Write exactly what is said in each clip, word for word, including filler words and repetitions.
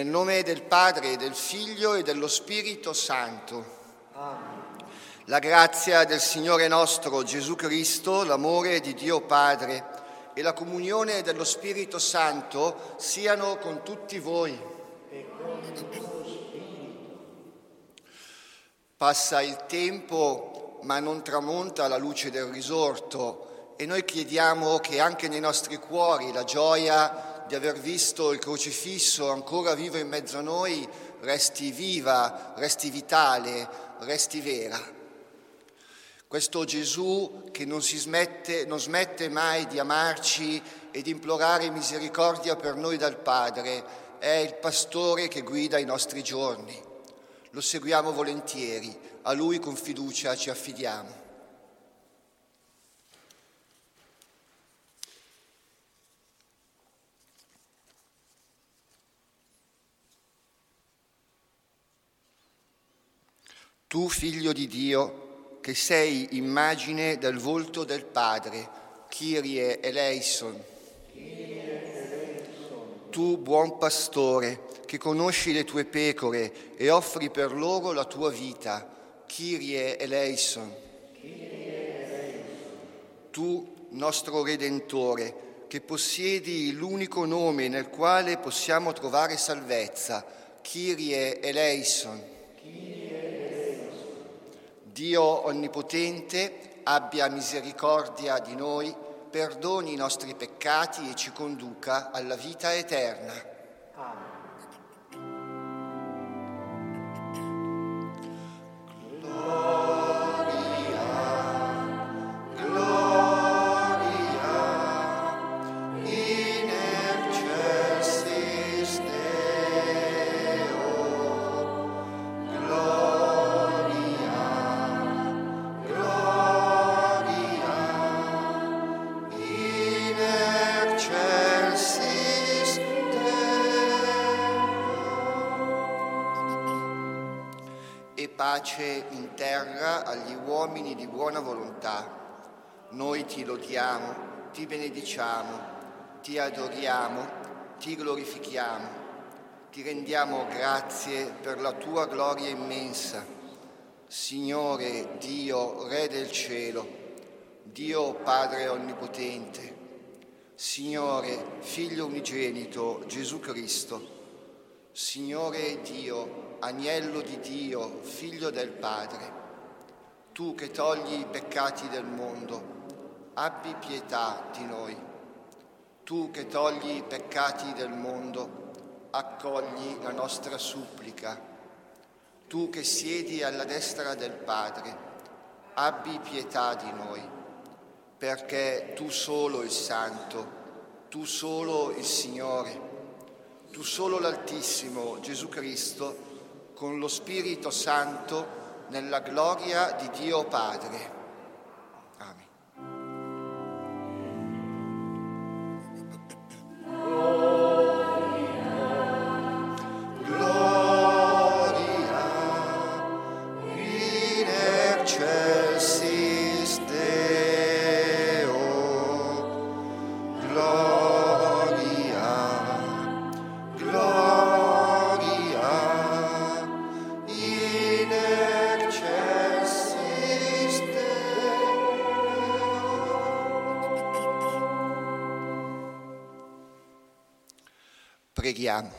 Nel nome del Padre, del Figlio e dello Spirito Santo. Amen. La grazia del Signore nostro Gesù Cristo, l'amore di Dio Padre e la comunione dello Spirito Santo siano con tutti voi. E con il tuo spirito. Passa il tempo, ma non tramonta la luce del risorto, e noi chiediamo che anche nei nostri cuori la gioia di aver visto il crocifisso ancora vivo in mezzo a noi resti viva, resti vitale, resti vera. Questo Gesù che non si smette, non smette mai di amarci e di implorare misericordia per noi dal Padre, è il pastore che guida i nostri giorni. Lo seguiamo volentieri, a Lui con fiducia ci affidiamo. Tu, Figlio di Dio, che sei immagine del volto del Padre, Kyrie eleison. Tu, buon pastore, che conosci le tue pecore e offri per loro la tua vita, Kyrie eleison. Tu, nostro Redentore, che possiedi l'unico nome nel quale possiamo trovare salvezza, Kyrie eleison. Dio Onnipotente, abbia misericordia di noi, perdoni i nostri peccati e ci conduca alla vita eterna. Pace in terra agli uomini di buona volontà. Noi ti lodiamo, ti benediciamo, ti adoriamo, ti glorifichiamo, ti rendiamo grazie per la tua gloria immensa. Signore Dio, Re del cielo, Dio Padre Onnipotente, Signore Figlio unigenito Gesù Cristo, Signore Dio, Agnello di Dio, Figlio del Padre, tu che togli i peccati del mondo, abbi pietà di noi. Tu che togli i peccati del mondo, accogli la nostra supplica. Tu che siedi alla destra del Padre, abbi pietà di noi, perché tu solo il Santo, tu solo il Signore, tu solo l'Altissimo Gesù Cristo, con lo Spirito Santo, nella gloria di Dio Padre. Amen. Preghiamo.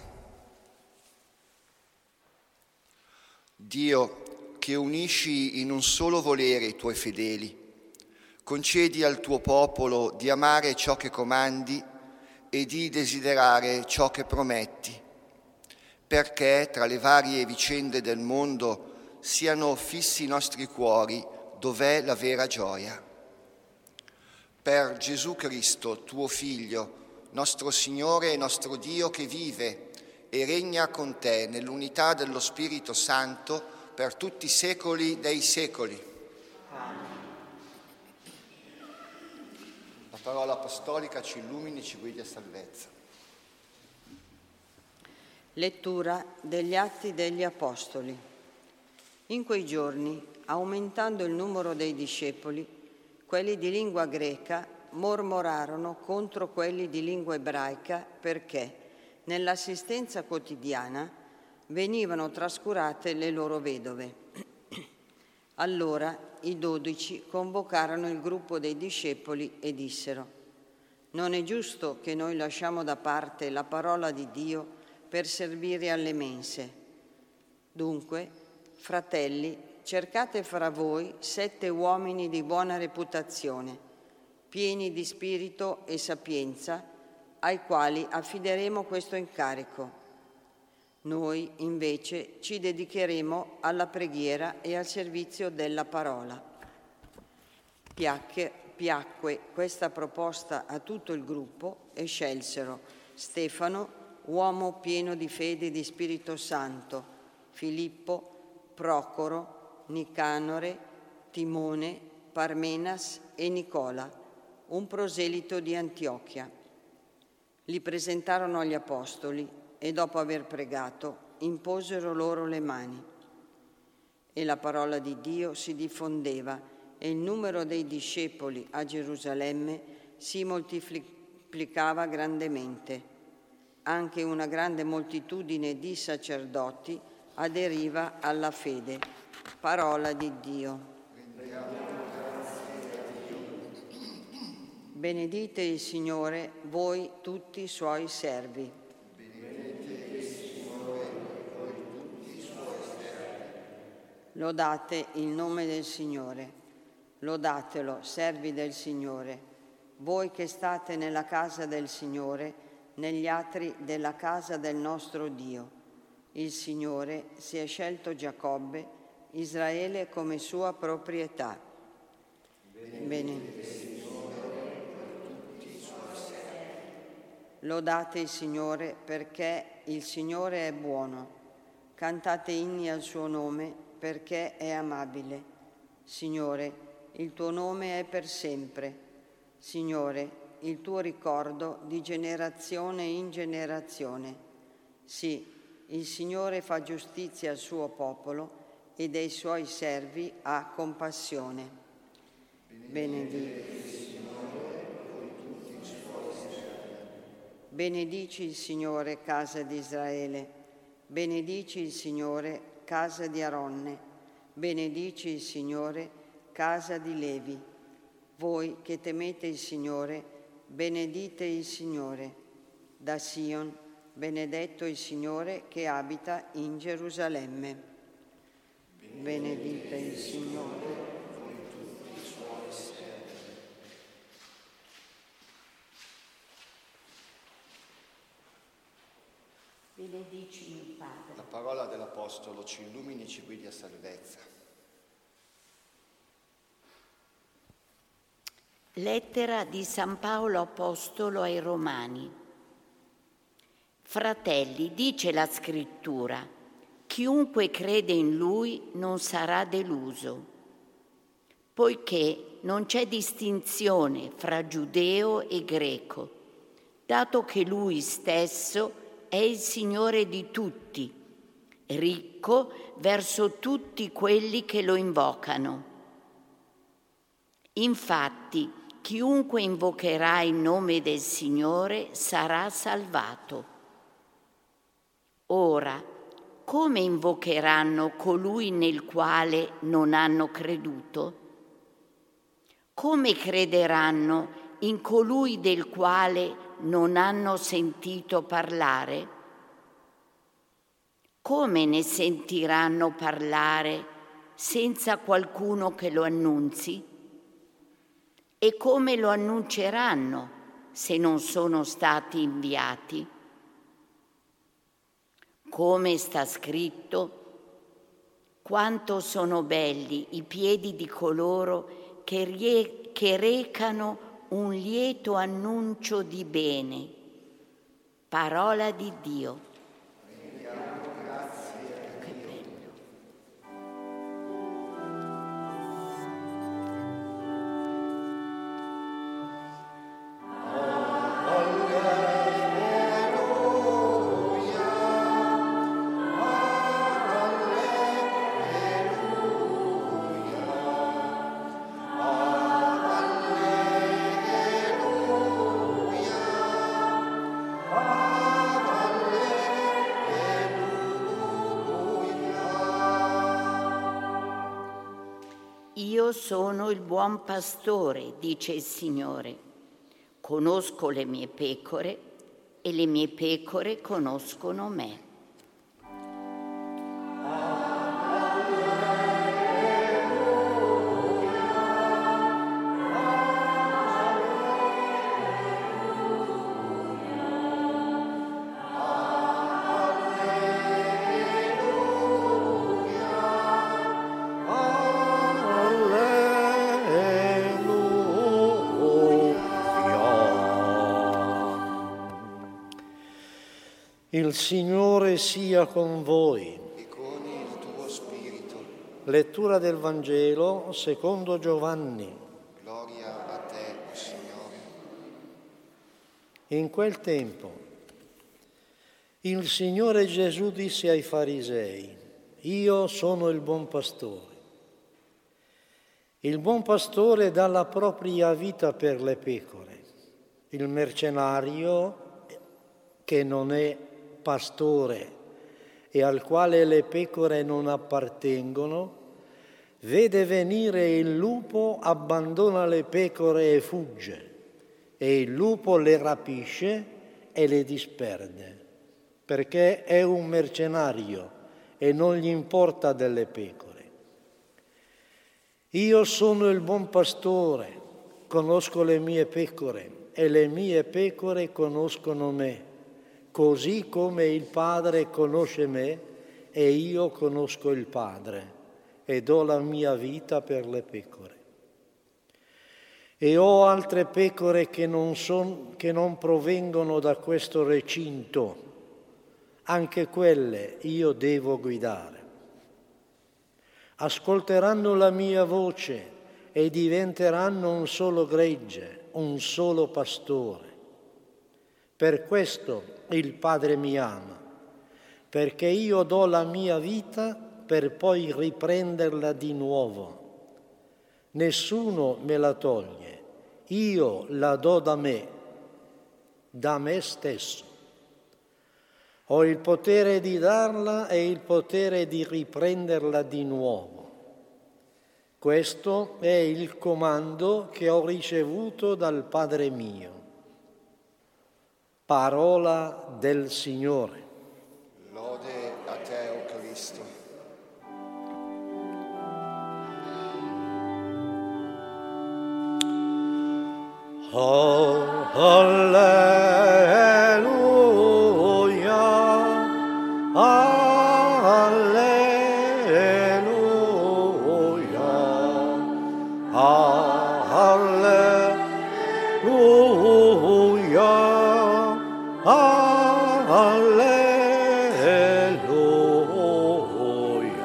Dio, che unisci in un solo volere i tuoi fedeli, concedi al tuo popolo di amare ciò che comandi e di desiderare ciò che prometti, perché tra le varie vicende del mondo siano fissi i nostri cuori dov'è la vera gioia. Per Gesù Cristo, tuo Figlio, nostro Signore e nostro Dio, che vive e regna con te nell'unità dello Spirito Santo per tutti i secoli dei secoli. Amen. La parola apostolica ci illumini e ci guidi a salvezza. Lettura degli Atti degli Apostoli. In quei giorni, aumentando il numero dei discepoli, quelli di lingua greca mormorarono contro quelli di lingua ebraica perché, nell'assistenza quotidiana venivano trascurate le loro vedove. Allora i dodici convocarono il gruppo dei discepoli e dissero: «Non è giusto che noi lasciamo da parte la parola di Dio per servire alle mense. Dunque, fratelli, cercate fra voi sette uomini di buona reputazione, pieni di spirito e sapienza, ai quali affideremo questo incarico. Noi, invece, ci dedicheremo alla preghiera e al servizio della parola». Piacque, piacque questa proposta a tutto il gruppo e scelsero Stefano, uomo pieno di fede e di Spirito Santo, Filippo, Procoro, Nicanore, Timone, Parmenas e Nicola, un proselito di Antiochia. Li presentarono agli apostoli e dopo aver pregato imposero loro le mani. E la parola di Dio si diffondeva e il numero dei discepoli a Gerusalemme si moltiplicava grandemente. Anche una grande moltitudine di sacerdoti aderiva alla fede. Parola di Dio. Benedite il Signore, voi tutti i suoi servi. Lodate il nome del Signore, lodatelo, servi del Signore, voi che state nella casa del Signore, negli atri della casa del nostro Dio. Il Signore si è scelto Giacobbe, Israele come sua proprietà. Benedite il Signore per tutti i suoi servi. Lodate il Signore perché il Signore è buono. Cantate inni al suo nome perché è amabile. Signore, il tuo nome è per sempre. Signore, il tuo ricordo di generazione in generazione. Sì, il Signore fa giustizia al suo popolo e dei suoi servi ha compassione. Benedite il Signore con tutti i suoi servi. Benedici il Signore, casa di Israele. Benedici il Signore, casa di Aronne, benedici il Signore, casa di Levi. Voi che temete il Signore, benedite il Signore. Da Sion, benedetto il Signore che abita in Gerusalemme. Benedite il Signore con tutti i suoi servi. Benedicimi il Padre. La parola dell'Apostolo ci illumini e ci guidi a salvezza. Lettera di San Paolo Apostolo ai Romani. Fratelli, dice la Scrittura, chiunque crede in Lui non sarà deluso, poiché non c'è distinzione fra giudeo e greco, dato che Lui stesso è il Signore di tutti, ricco verso tutti quelli che lo invocano. Infatti, chiunque invocherà il nome del Signore sarà salvato. Ora, come invocheranno colui nel quale non hanno creduto? Come crederanno in colui del quale non hanno sentito parlare? Come ne sentiranno parlare senza qualcuno che lo annunzi? E come lo annunceranno se non sono stati inviati? Come sta scritto, quanto sono belli i piedi di coloro che, rie- che recano un lieto annuncio di bene. Parola di Dio. Che bello. Alleluia. Io sono il buon pastore, dice il Signore. Conosco le mie pecore e le mie pecore conoscono me. Il Signore sia con voi. E con il tuo spirito. Lettura del Vangelo secondo Giovanni. Gloria a te, o Signore. In quel tempo il Signore Gesù disse ai farisei: Io sono il buon pastore. Il buon pastore dà la propria vita per le pecore. Il mercenario, che non è pastore e al quale le pecore non appartengono, vede venire il lupo, abbandona le pecore e fugge, e il lupo le rapisce e le disperde, perché è un mercenario e non gli importa delle pecore. Io sono il buon pastore, conosco le mie pecore e le mie pecore conoscono me, così come il Padre conosce me e io conosco il Padre e do la mia vita per le pecore. E ho altre pecore che non, son, che non provengono da questo recinto, anche quelle io devo guidare. Ascolteranno la mia voce e diventeranno un solo gregge, un solo pastore. Per questo il Padre mi ama, perché io do la mia vita per poi riprenderla di nuovo. Nessuno me la toglie, io la do da me, da me stesso. Ho il potere di darla e il potere di riprenderla di nuovo. Questo è il comando che ho ricevuto dal Padre mio. Parola del Signore. Lode a te, o Cristo. Oh, alleluia, alleluia, alleluia. Alleluia.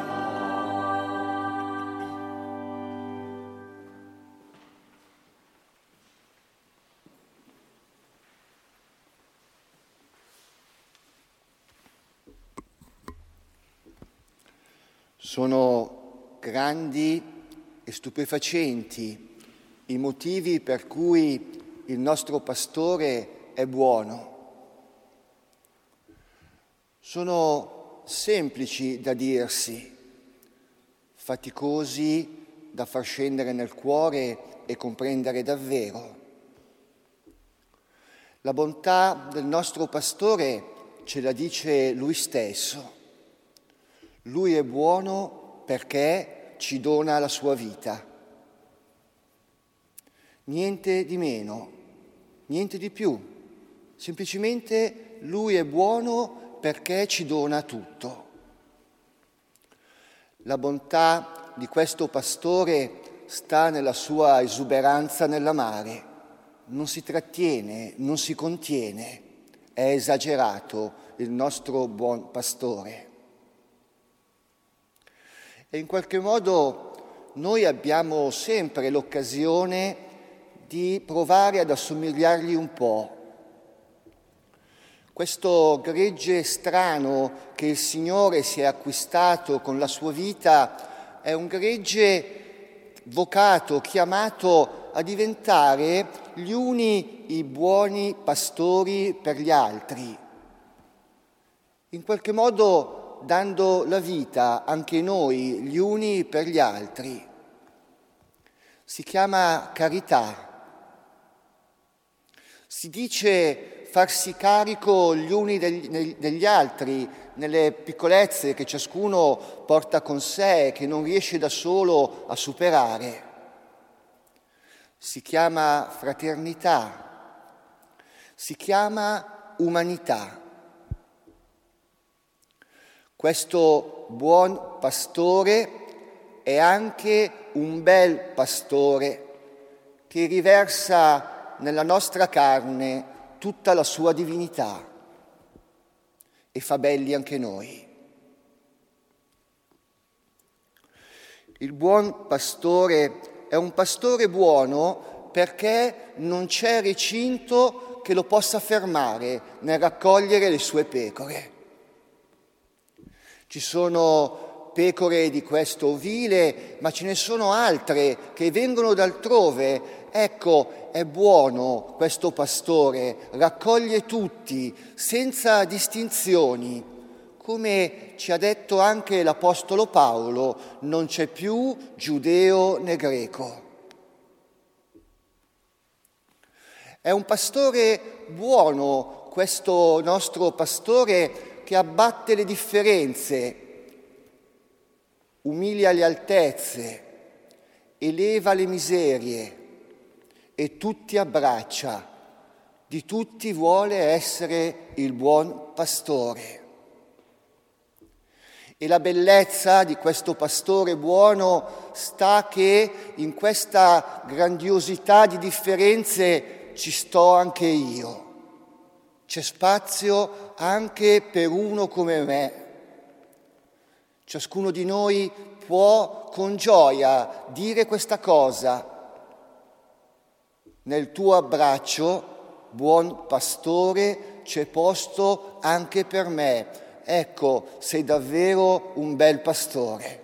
Sono grandi e stupefacenti i motivi per cui il nostro pastore è buono. Sono semplici da dirsi, faticosi da far scendere nel cuore e comprendere davvero. La bontà del nostro pastore ce la dice lui stesso. Lui è buono perché ci dona la sua vita. Niente di meno, niente di più. Semplicemente lui è buono perché ci dona tutto. La bontà di questo pastore sta nella sua esuberanza nell'amare. Non si trattiene, non si contiene. È esagerato il nostro buon pastore. E in qualche modo noi abbiamo sempre l'occasione di provare ad assomigliargli un po'. Questo gregge strano che il Signore si è acquistato con la sua vita è un gregge vocato, chiamato a diventare gli uni i buoni pastori per gli altri. In qualche modo dando la vita anche noi gli uni per gli altri. si chiama carità. Si dice farsi carico gli uni degli, degli altri nelle piccolezze che ciascuno porta con sé e che non riesce da solo a superare. Si chiama fraternità, si chiama umanità. Questo buon pastore è anche un bel pastore che riversa nella nostra carne tutta la sua divinità e fa belli anche noi. Il buon pastore è un pastore buono perché non c'è recinto che lo possa fermare nel raccogliere le sue pecore. Ci sono pecore di questo ovile, ma ce ne sono altre che vengono d'altrove. Ecco, è buono questo pastore, raccoglie tutti, senza distinzioni. Come ci ha detto anche l'Apostolo Paolo, non c'è più giudeo né greco. È un pastore buono, questo nostro pastore, che abbatte le differenze, umilia le altezze, eleva le miserie e tutti abbraccia, di tutti vuole essere il buon pastore. E la bellezza di questo pastore buono sta che in questa grandiosità di differenze ci sto anche io. C'è spazio anche per uno come me. Ciascuno di noi può con gioia dire questa cosa. Nel tuo abbraccio, buon pastore, c'è posto anche per me. Ecco, sei davvero un bel pastore.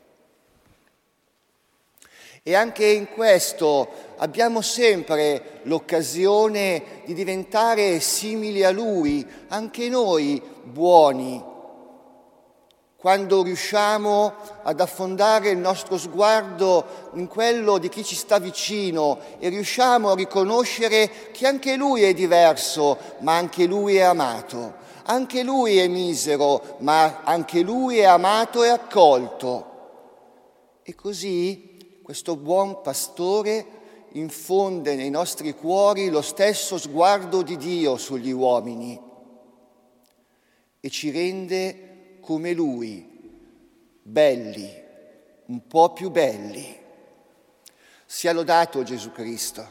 E anche in questo abbiamo sempre l'occasione di diventare simili a Lui, anche noi buoni. Quando riusciamo ad affondare il nostro sguardo in quello di chi ci sta vicino e riusciamo a riconoscere che anche Lui è diverso, ma anche Lui è amato. Anche Lui è misero, ma anche Lui è amato e accolto. E così questo buon pastore infonde nei nostri cuori lo stesso sguardo di Dio sugli uomini e ci rende come Lui, belli, un po' più belli. Sia lodato Gesù Cristo.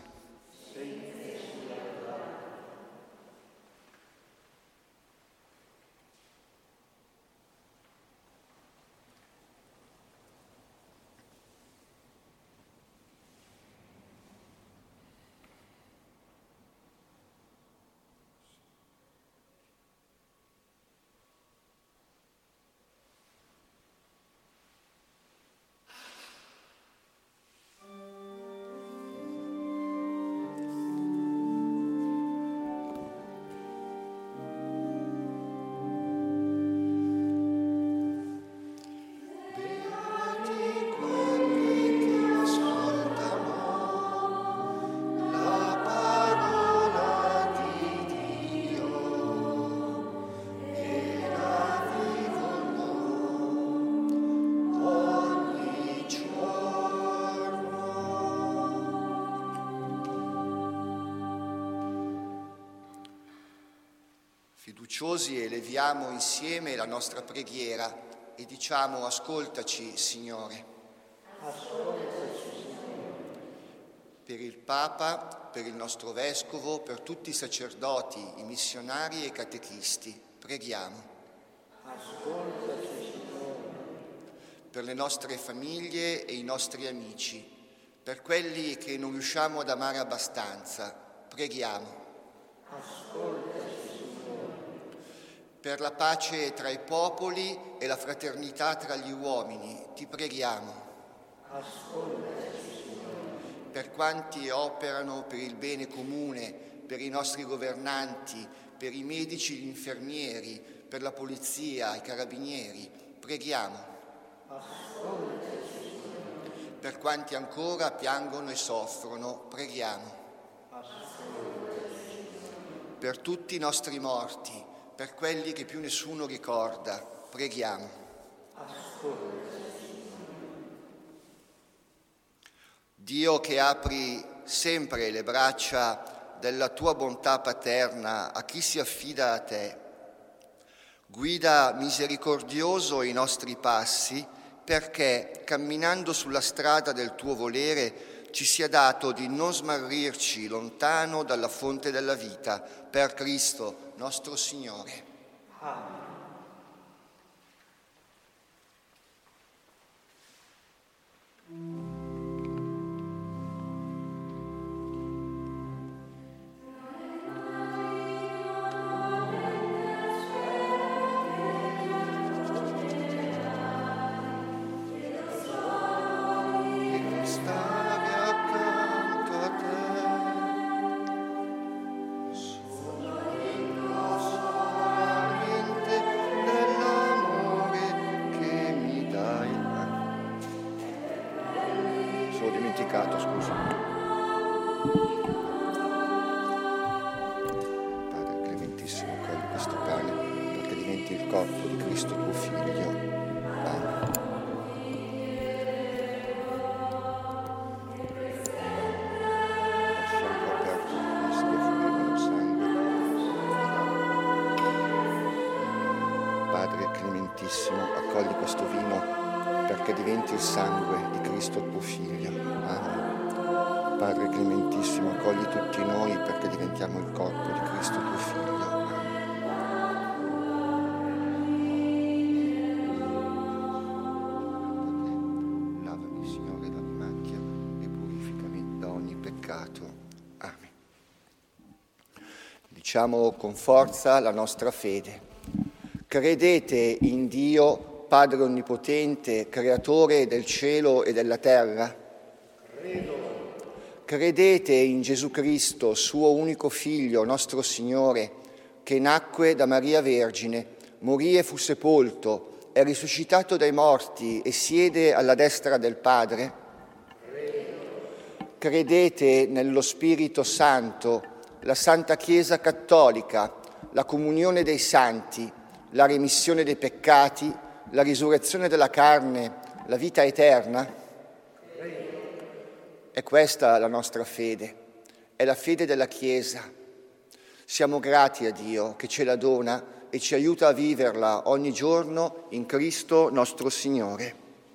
Fiduciosi eleviamo insieme la nostra preghiera e diciamo: ascoltaci, Signore. Ascoltaci, Signore. Per il Papa, per il nostro Vescovo, per tutti i sacerdoti, i missionari e i catechisti, preghiamo. Ascoltaci, Signore. Per le nostre famiglie e i nostri amici, per quelli che non riusciamo ad amare abbastanza, preghiamo. Ascoltaci. Per la pace tra i popoli e la fraternità tra gli uomini, ti preghiamo. Ascoltaci, Signore. Per quanti operano per il bene comune, per i nostri governanti, per i medici e gli infermieri, per la polizia, i carabinieri, preghiamo. Ascoltaci, Signore. Per quanti ancora piangono e soffrono, preghiamo. Per tutti i nostri morti, per quelli che più nessuno ricorda, preghiamo. Dio, che apri sempre le braccia della tua bontà paterna a chi si affida a te, guida misericordioso i nostri passi, perché, camminando sulla strada del tuo volere, ci sia dato di non smarrirci lontano dalla fonte della vita, per Cristo nostro Signore. Amen. Accogli questo vino perché diventi il sangue di Cristo tuo Figlio. Amen. Padre clementissimo, accogli tutti noi perché diventiamo il corpo di Cristo tuo Figlio. Amen. Lavami, Signore, da ogni macchia e purificami da ogni peccato. Amen. Diciamo con forza la nostra fede. Credete in Dio, Padre Onnipotente, Creatore del cielo e della terra? Credo. Credete in Gesù Cristo, suo unico Figlio, nostro Signore, che nacque da Maria Vergine, morì e fu sepolto, è risuscitato dai morti e siede alla destra del Padre? Credo. Credete nello Spirito Santo, la Santa Chiesa Cattolica, la comunione dei santi, la remissione dei peccati, la risurrezione della carne, la vita eterna? È questa la nostra fede, è la fede della Chiesa. Siamo grati a Dio che ce la dona e ci aiuta a viverla ogni giorno in Cristo nostro Signore.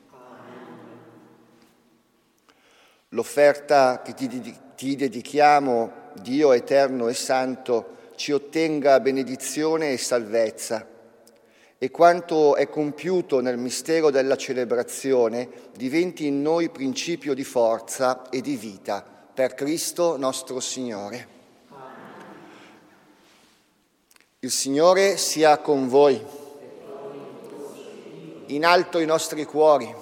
L'offerta che ti, ti dedichiamo, Dio eterno e santo, ci ottenga benedizione e salvezza. E quanto è compiuto nel mistero della celebrazione diventi in noi principio di forza e di vita, per Cristo nostro Signore. Il Signore sia con voi. In alto i nostri cuori.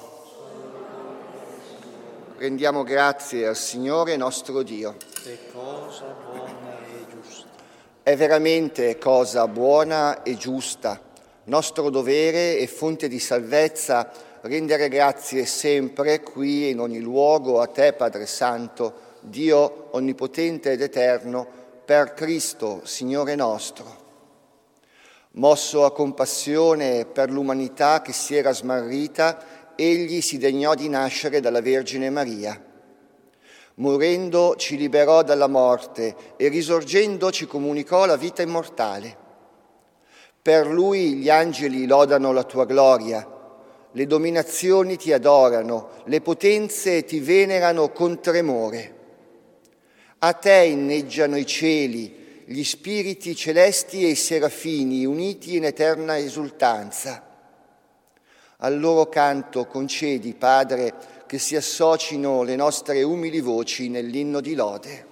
Rendiamo grazie al Signore nostro Dio. È cosa buona e giusta. È veramente cosa buona e giusta. Nostro dovere e fonte di salvezza rendere grazie sempre, qui e in ogni luogo, a Te, Padre Santo, Dio onnipotente ed eterno, per Cristo, Signore nostro. Mosso a compassione per l'umanità che si era smarrita, Egli si degnò di nascere dalla Vergine Maria. Morendo ci liberò dalla morte e risorgendo ci comunicò la vita immortale. Per Lui gli angeli lodano la Tua gloria, le dominazioni Ti adorano, le potenze Ti venerano con tremore. A Te inneggiano i cieli, gli spiriti celesti e i serafini uniti in eterna esultanza. Al loro canto concedi, Padre, che si associno le nostre umili voci nell'inno di lode.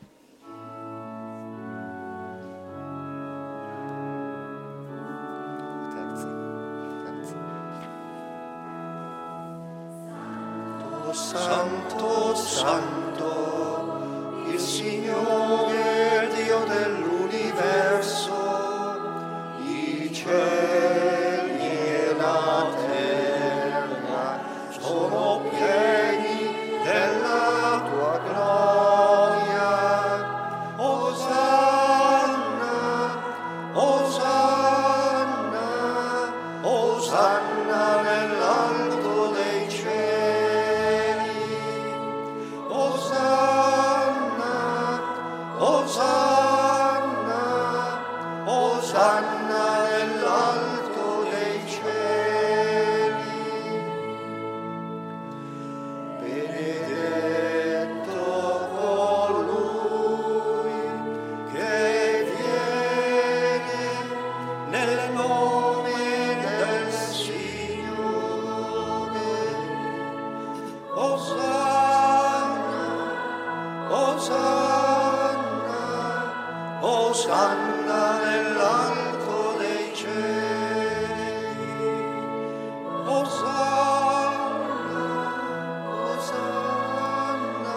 Santo, santo, il Signore Dio dell'universo, i cieli e la terra sono pieni Osanna, Osanna, Osanna nell'alto dei cieli. Osanna, Osanna,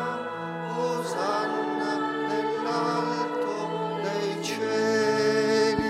Osanna nell'alto dei cieli.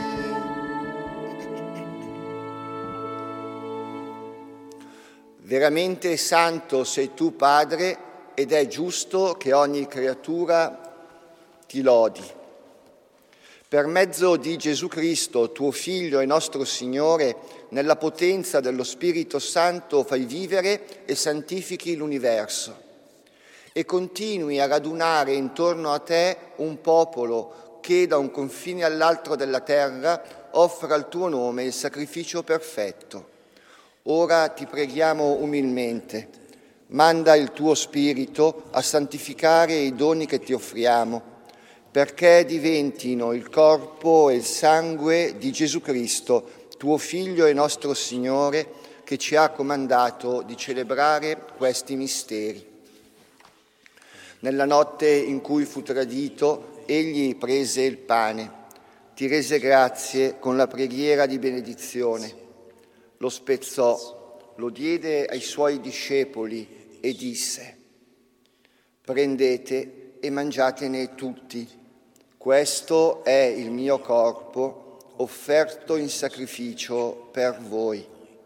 Veramente santo sei tu, Padre, ed è giusto che ogni creatura ti lodi. Per mezzo di Gesù Cristo, tuo Figlio e nostro Signore, nella potenza dello Spirito Santo fai vivere e santifichi l'universo e continui a radunare intorno a te un popolo che da un confine all'altro della terra offra al tuo nome il sacrificio perfetto. Ora ti preghiamo umilmente, manda il tuo Spirito a santificare i doni che ti offriamo, perché diventino il corpo e il sangue di Gesù Cristo, tuo Figlio e nostro Signore, che ci ha comandato di celebrare questi misteri. Nella notte in cui fu tradito, egli prese il pane, ti rese grazie con la preghiera di benedizione, lo spezzò, lo diede ai suoi discepoli e disse: prendete e mangiatene tutti, questo è il mio corpo offerto in sacrificio per voi.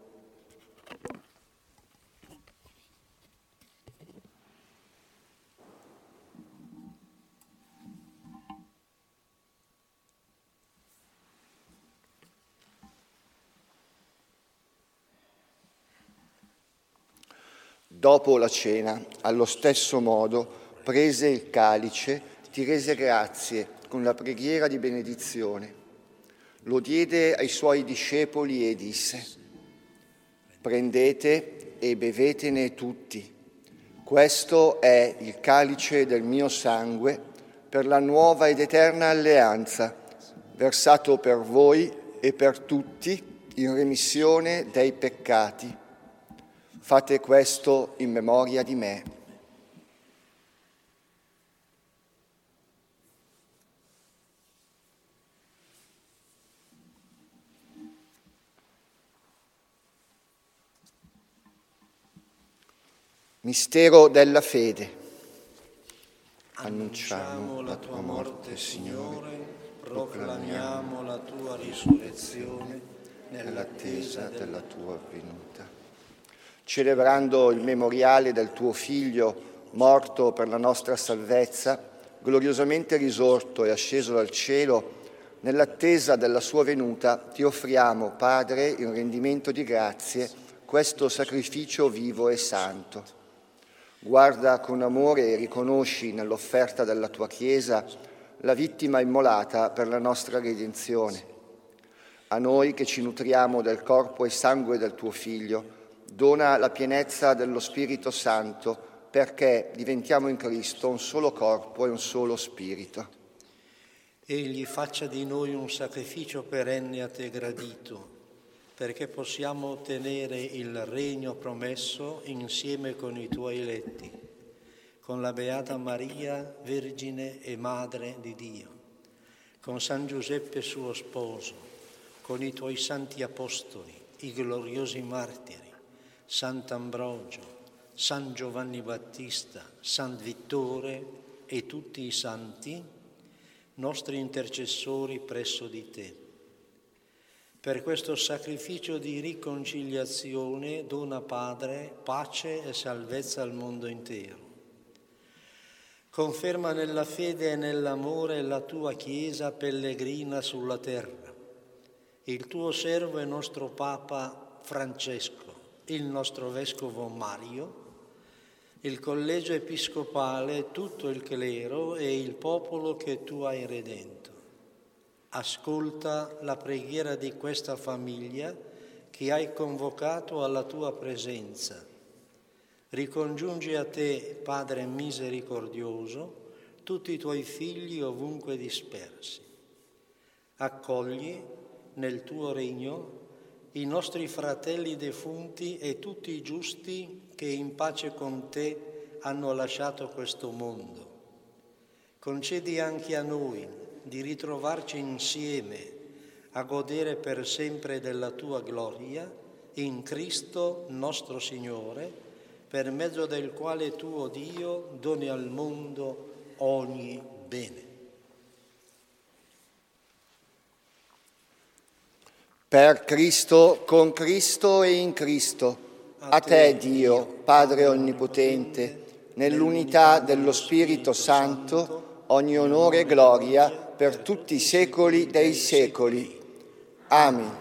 Dopo la cena, allo stesso modo, prese il calice, ti rese grazie con la preghiera di benedizione. Lo diede ai suoi discepoli e disse: prendete e bevetene tutti. Questo è il calice del mio sangue per la nuova ed eterna alleanza, versato per voi e per tutti in remissione dei peccati. Fate questo in memoria di me. Mistero della fede. Annunciamo la tua morte, Signore, proclamiamo la tua risurrezione nell'attesa della tua venuta. Celebrando il memoriale del tuo Figlio, morto per la nostra salvezza, gloriosamente risorto e asceso dal cielo, nell'attesa della sua venuta, ti offriamo, Padre, in rendimento di grazie, questo sacrificio vivo e santo. Guarda con amore e riconosci nell'offerta della tua Chiesa la vittima immolata per la nostra redenzione. A noi che ci nutriamo del corpo e sangue del tuo Figlio, dona la pienezza dello Spirito Santo perché diventiamo in Cristo un solo corpo e un solo spirito. Egli faccia di noi un sacrificio perenne a te gradito, perché possiamo ottenere il regno promesso insieme con i tuoi eletti, con la Beata Maria, Vergine e Madre di Dio, con San Giuseppe suo sposo, con i tuoi santi apostoli, i gloriosi martiri, Sant'Ambrogio, San Giovanni Battista, San Vittore e tutti i santi, nostri intercessori presso di te. Per questo sacrificio di riconciliazione dona, Padre, pace e salvezza al mondo intero. Conferma nella fede e nell'amore la tua Chiesa pellegrina sulla terra, il tuo servo e nostro Papa Francesco, il nostro Vescovo Mario, il Collegio Episcopale, tutto il clero e il popolo che tu hai redento. Ascolta la preghiera di questa famiglia che hai convocato alla tua presenza. Ricongiungi a te, Padre misericordioso, tutti i tuoi figli ovunque dispersi. Accogli nel tuo regno i nostri fratelli defunti e tutti i giusti che in pace con te hanno lasciato questo mondo. Concedi anche a noi di ritrovarci insieme a godere per sempre della tua gloria in Cristo nostro Signore, per mezzo del quale tuo Dio doni al mondo ogni bene. Per Cristo, con Cristo e in Cristo, a te Dio, Padre Onnipotente, nell'unità dello Spirito Santo, ogni onore e gloria per tutti i secoli dei secoli. Amen.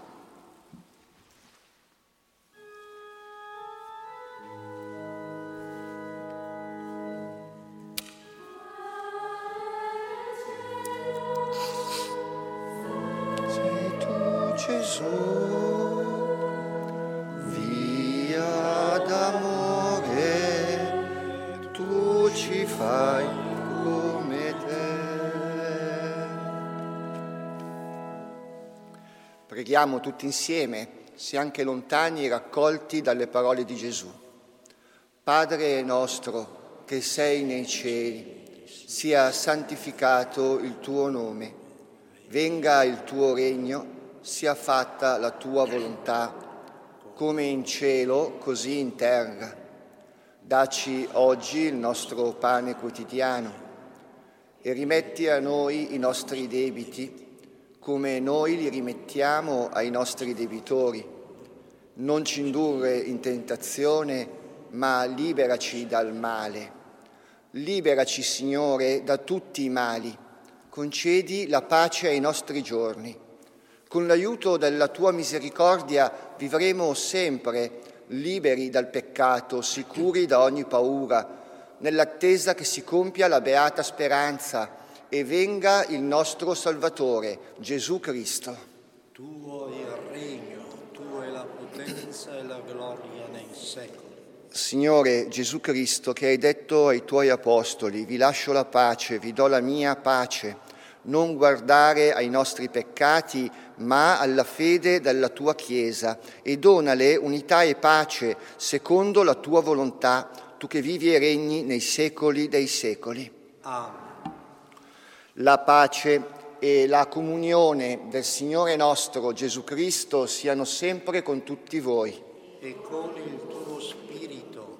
Sei tu, Gesù, via d'amore, tu ci fai come te. Preghiamo tutti insieme, se anche lontani, raccolti dalle parole di Gesù. Padre nostro, che sei nei cieli, sia santificato il tuo nome. Venga il tuo regno, sia fatta la tua volontà, come in cielo, così in terra. Dacci oggi il nostro pane quotidiano e rimetti a noi i nostri debiti, come noi li rimettiamo ai nostri debitori. Non ci indurre in tentazione, ma liberaci dal male. Liberaci, Signore, da tutti i mali. Concedi la pace ai nostri giorni. Con l'aiuto della tua misericordia vivremo sempre liberi dal peccato, sicuri da ogni paura, nell'attesa che si compia la beata speranza e venga il nostro Salvatore, Gesù Cristo. Tuo è il regno, tua è la potenza e la gloria nei secoli. Signore Gesù Cristo, che hai detto ai tuoi apostoli, vi lascio la pace, vi do la mia pace, non guardare ai nostri peccati, ma alla fede della tua Chiesa, e donale unità e pace secondo la tua volontà, tu che vivi e regni nei secoli dei secoli. Amen. La pace e la comunione del Signore nostro Gesù Cristo siano sempre con tutti voi. E con il tuo spirito.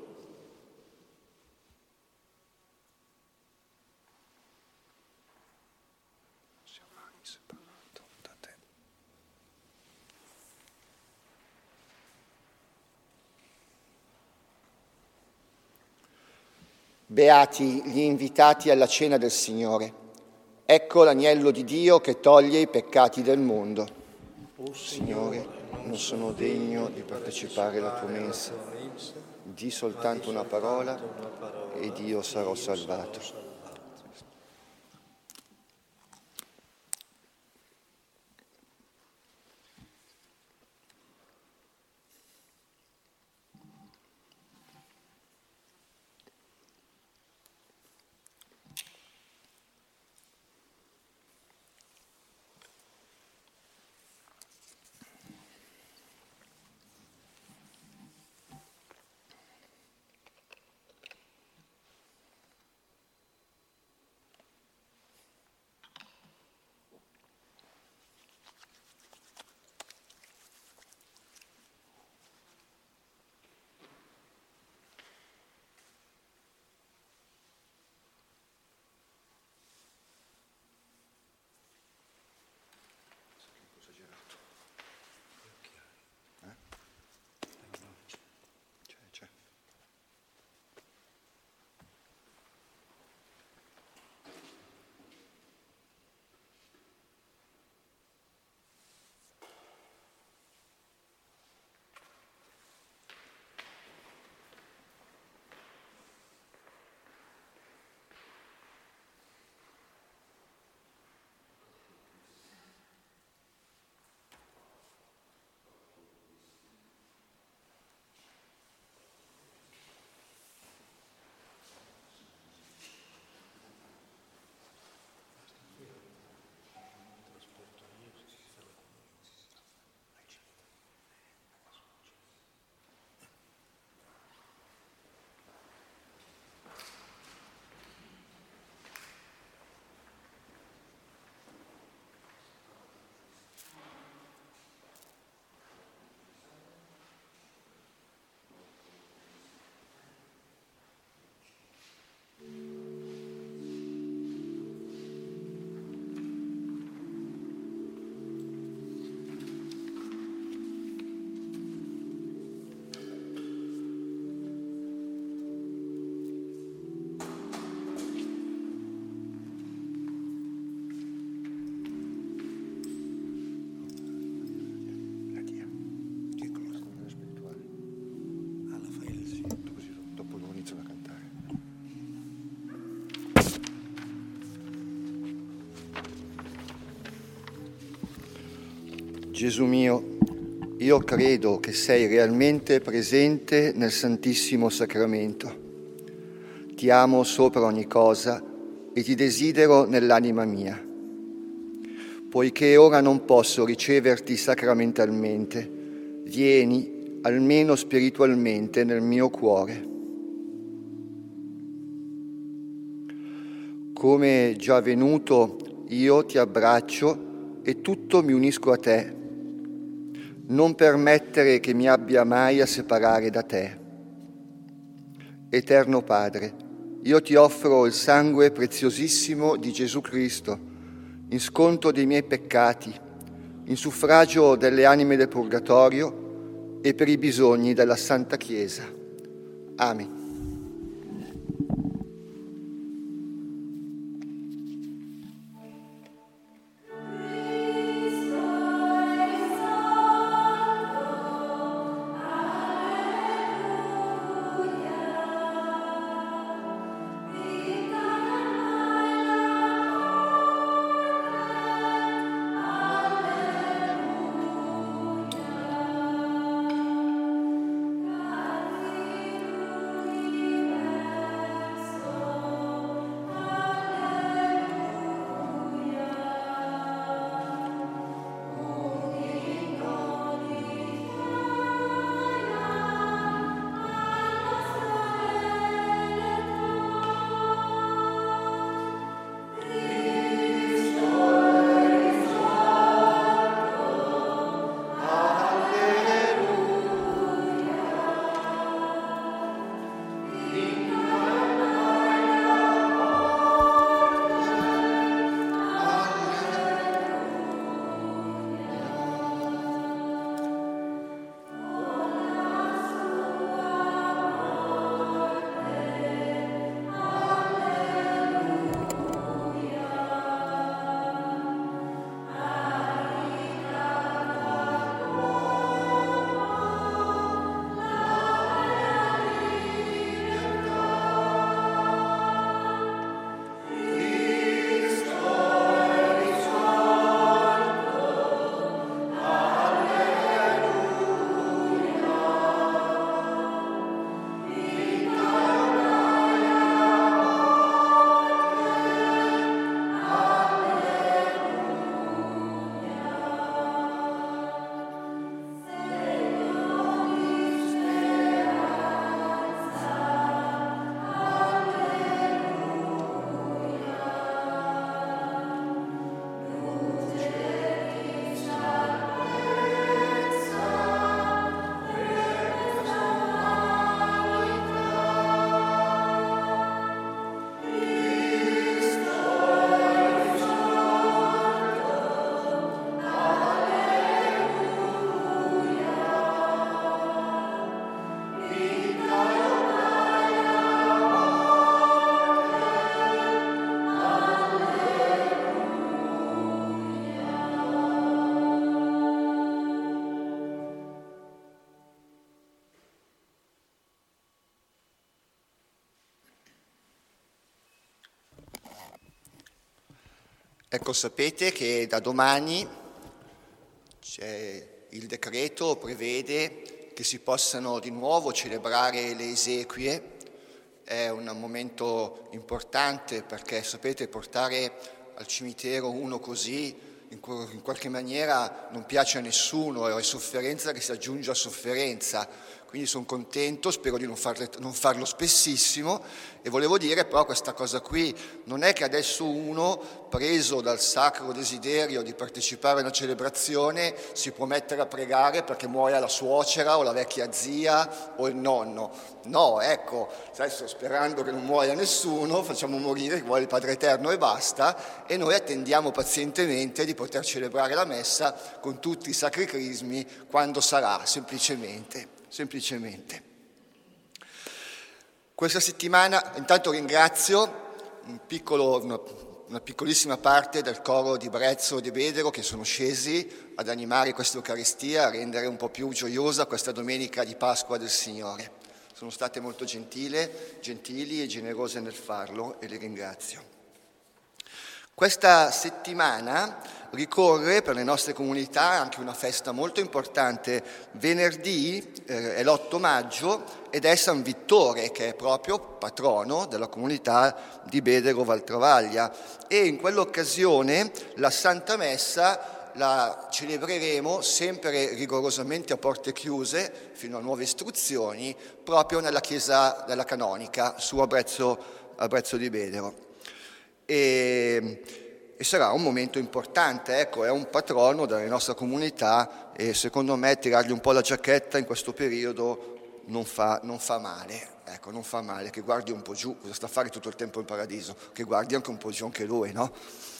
Beati gli invitati alla cena del Signore. Ecco l'agnello di Dio che toglie i peccati del mondo. O Signore, non sono degno di partecipare alla tua mensa. Di soltanto una parola ed io sarò salvato. Gesù mio, io credo che sei realmente presente nel Santissimo Sacramento. Ti amo sopra ogni cosa e ti desidero nell'anima mia. Poiché ora non posso riceverti sacramentalmente, vieni almeno spiritualmente nel mio cuore. Come già venuto, io ti abbraccio e tutto mi unisco a te. Non permettere che mi abbia mai a separare da te. Eterno Padre, io ti offro il sangue preziosissimo di Gesù Cristo, in sconto dei miei peccati, in suffragio delle anime del purgatorio e per i bisogni della Santa Chiesa. Amen. Ecco, sapete che da domani c'è il decreto prevede che si possano di nuovo celebrare le esequie. È un momento importante perché, sapete, portare al cimitero uno così in qualche maniera non piace a nessuno, è sofferenza che si aggiunge a sofferenza. Quindi sono contento, spero di non, farle, non farlo spessissimo, e volevo dire però questa cosa qui, non è che adesso uno, preso dal sacro desiderio di partecipare a una celebrazione, si può mettere a pregare perché muoia la suocera o la vecchia zia o il nonno. No, ecco, adesso sperando che non muoia nessuno, facciamo morire che vuole il Padre Eterno e basta, e noi attendiamo pazientemente di poter celebrare la messa con tutti i sacri crismi quando sarà, semplicemente. semplicemente. Questa settimana intanto ringrazio un piccolo, una, una piccolissima parte del coro di Brezzo e di Bedero che sono scesi ad animare questa Eucaristia, a rendere un po' più gioiosa questa domenica di Pasqua del Signore. Sono state molto gentile, gentili e generose nel farlo e le ringrazio. Questa settimana ricorre per le nostre comunità anche una festa molto importante. Venerdì eh, è l'otto maggio ed è San Vittore, che è proprio patrono della comunità di Bedero Valtravaglia, e in quell'occasione la Santa Messa la celebreremo sempre rigorosamente a porte chiuse fino a nuove istruzioni, proprio nella chiesa della Canonica su Abrezzo, Abrezzo di Bedero. E, e sarà un momento importante, ecco, è un patrono della nostra comunità e secondo me tirargli un po' la giacchetta in questo periodo non fa, non fa male, ecco, non fa male, che guardi un po' giù, cosa sta a fare tutto il tempo in paradiso? Che guardi anche un po' giù anche lui, no?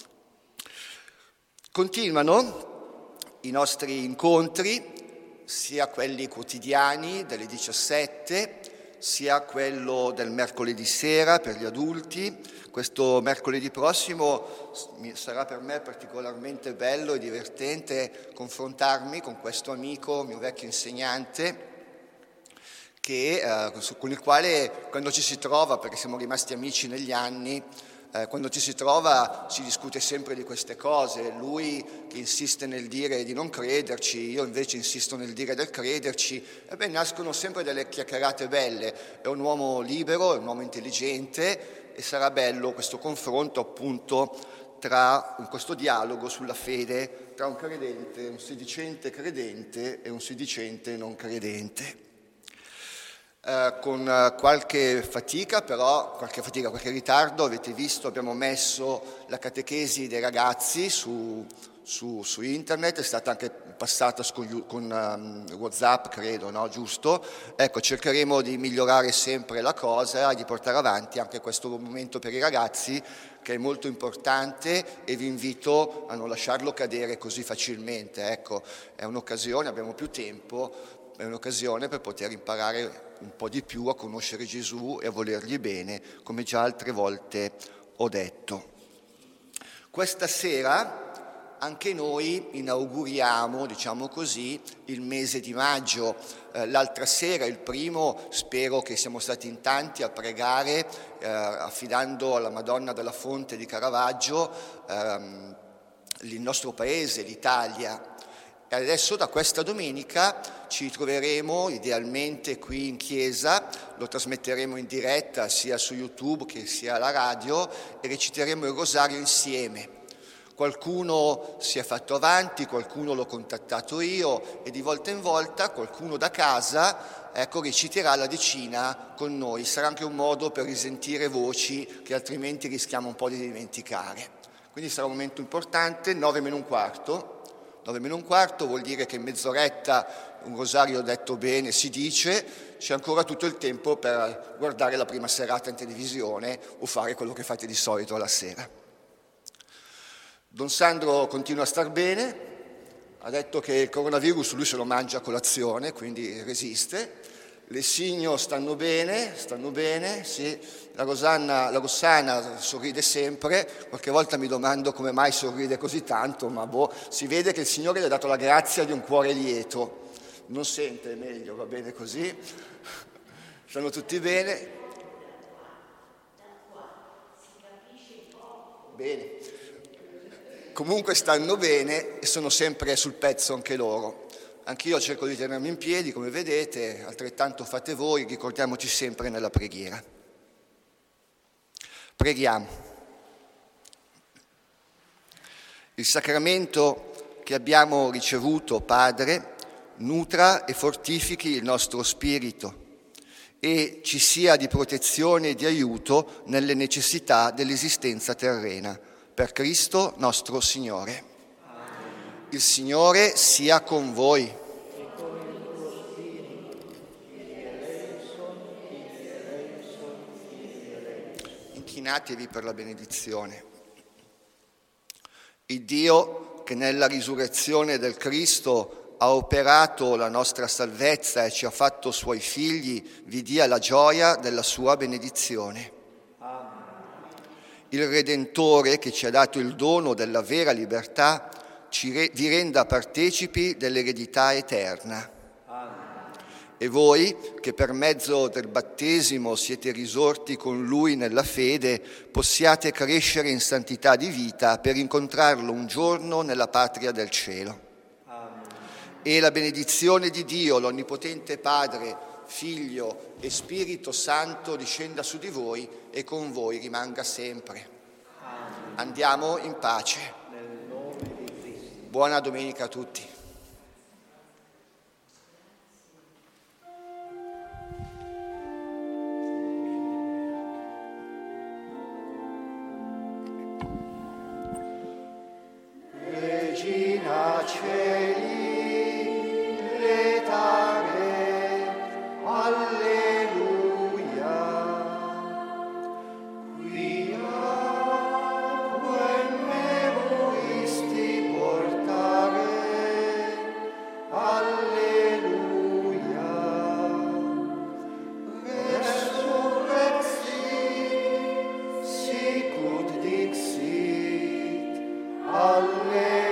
Continuano i nostri incontri, sia quelli quotidiani delle diciassette, sia quello del mercoledì sera per gli adulti. Questo mercoledì prossimo sarà per me particolarmente bello e divertente confrontarmi con questo amico, mio vecchio insegnante, che, eh, con il quale quando ci si trova, perché siamo rimasti amici negli anni, eh, quando ci si trova si discute sempre di queste cose. Lui che insiste nel dire di non crederci, io invece insisto nel dire del crederci, e beh, nascono sempre delle chiacchierate belle. È un uomo libero, è un uomo intelligente, e sarà bello questo confronto appunto tra questo dialogo sulla fede tra un credente, un sedicente credente e un sedicente non credente. Eh, con qualche fatica però, qualche fatica, qualche ritardo, avete visto, abbiamo messo la catechesi dei ragazzi su, su, su internet, è stata anche passata con, con um, WhatsApp, credo, no? Giusto? Ecco, cercheremo di migliorare sempre la cosa e di portare avanti anche questo momento per i ragazzi, che è molto importante, e vi invito a non lasciarlo cadere così facilmente. Ecco, è un'occasione, abbiamo più tempo, è un'occasione per poter imparare un po' di più a conoscere Gesù e a volergli bene, come già altre volte ho detto. Questa sera anche noi inauguriamo, diciamo così, il mese di maggio. Eh, l'altra sera, il primo, spero che siamo stati in tanti a pregare, eh, affidando alla Madonna della Fonte di Caravaggio ehm, il nostro paese, l'Italia. E adesso da questa domenica ci troveremo idealmente qui in chiesa, lo trasmetteremo in diretta sia su YouTube che sia alla radio e reciteremo il rosario insieme. Qualcuno si è fatto avanti, qualcuno l'ho contattato io e di volta in volta qualcuno da casa, ecco, reciterà la decina con noi. Sarà anche un modo per risentire voci che altrimenti rischiamo un po' di dimenticare. Quindi sarà un momento importante, nove meno un quarto. nove meno un quarto vuol dire che in mezz'oretta un rosario detto bene si dice, c'è ancora tutto il tempo per guardare la prima serata in televisione o fare quello che fate di solito alla sera. Don Sandro continua a star bene, ha detto che il coronavirus lui se lo mangia a colazione, quindi resiste. Le Signo stanno bene, stanno bene, sì. La Rosanna, la Rossana sorride sempre, qualche volta mi domando come mai sorride così tanto, ma boh, si vede che il Signore le ha dato la grazia di un cuore lieto. Non sente meglio, va bene così. Stanno tutti bene. Bene. Comunque stanno bene e sono sempre sul pezzo anche loro. Anch'io cerco di tenermi in piedi, come vedete, altrettanto fate voi, ricordiamoci sempre nella preghiera. Preghiamo. Il sacramento che abbiamo ricevuto, Padre, nutra e fortifichi il nostro spirito e ci sia di protezione e di aiuto nelle necessità dell'esistenza terrena. Per Cristo nostro Signore. Amen. Il Signore sia con voi. E con il tuo spirito. Inchinatevi per la benedizione. Il Dio che nella risurrezione del Cristo ha operato la nostra salvezza e ci ha fatto suoi figli, vi dia la gioia della sua benedizione. Il Redentore che ci ha dato il dono della vera libertà ci re- vi renda partecipi dell'eredità eterna. Amen. E voi, che per mezzo del battesimo siete risorti con Lui nella fede, possiate crescere in santità di vita per incontrarlo un giorno nella patria del cielo. Amen. E la benedizione di Dio, l'Onnipotente Padre, Figlio e Spirito Santo discenda su di voi e con voi rimanga sempre. Amen. Andiamo in pace. Nel nome di Cristo. Buona domenica a tutti. Regina Celi, letare, alleluia, quia quem memoisti portare, alleluia, resurrexi, sicut dixit, alleluia.